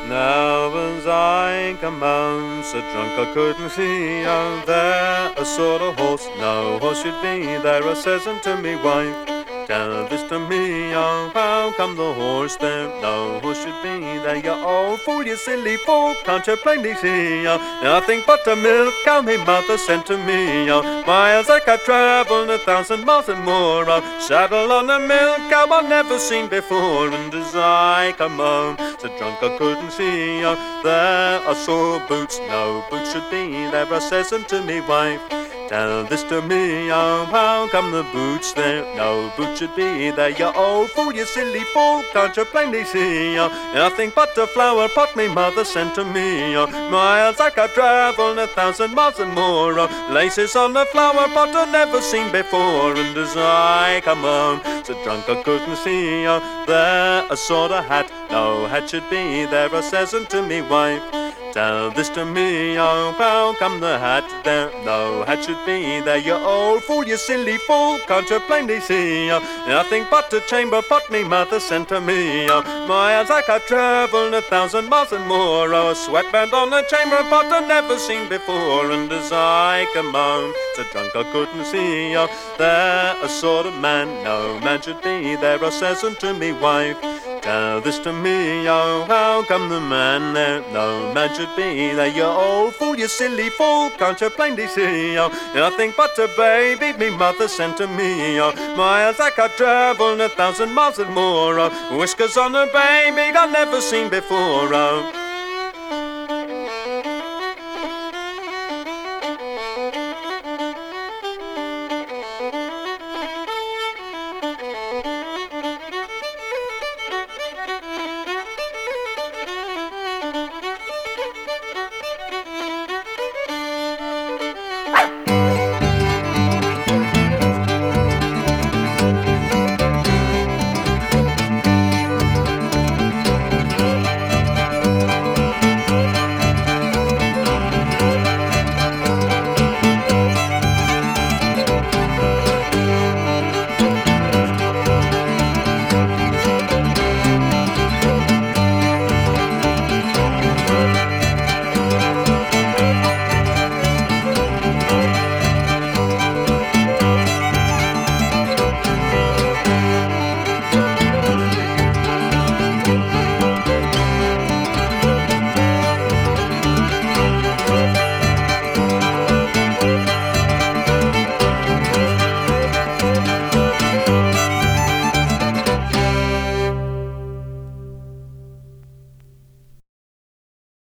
Now as I come home, so drunk I couldn't see there a sort of horse. No horse should be there, I says unto me wife, tell this to me, how come the horse there? No horse should be there, you old fool, you silly fool, can't you plainly see? Nothing but the milk cow me mother sent to me. Miles I could travel 1,000 miles and more. Saddle on a milk cow I've never seen before. And as I come home, so drunk I couldn't see there I saw boots. No boots should be there, I says unto me wife, tell this to me, how come the boots there? No boots should be there, you old fool, you silly fool, can't you plainly see? Nothing but a flower pot me mother sent to me. Miles I could travel 1,000 miles and more. Laces on the flower pot I've never seen before. And as I come home, so drunk I couldn't see there a sort of hat. No hat should be there, I says unto me wife, tell this to me, how come the hat there? No hat should be there, you old fool, you silly fool, can't you plainly see? Nothing but a chamber pot me mother sent to me. Miles I could travel 1,000 miles and more. A sweatband on a chamber pot I've never seen before. And as I come home, so drunk I couldn't see there a sort of man. No man should be there, I says unto me wife, tell this to me, how come the man there? No man should be there, you old fool, you silly fool, can't you plainly see? Nothing but a baby me mother sent to me. Miles I could travel 1,000 miles and more. Whiskers on a baby I've never seen before.